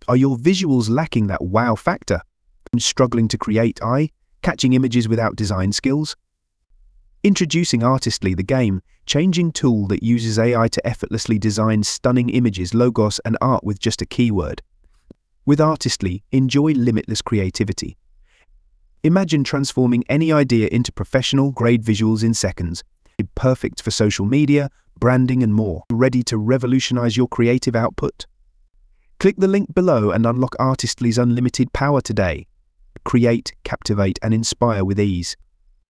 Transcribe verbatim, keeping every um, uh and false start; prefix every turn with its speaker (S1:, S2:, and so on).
S1: Are your visuals lacking that wow factor? Struggling to create eye-catching images without design skills? Introducing Artistly, the game-changing tool that uses A I to effortlessly design stunning images, logos, and art with just a keyword. With Artistly, enjoy limitless creativity. Imagine transforming any idea into professional-grade visuals in seconds, perfect for social media, branding, and more. Ready to revolutionize your creative output? Click the link below and unlock Artistly's unlimited power today. Create, captivate, and inspire with ease.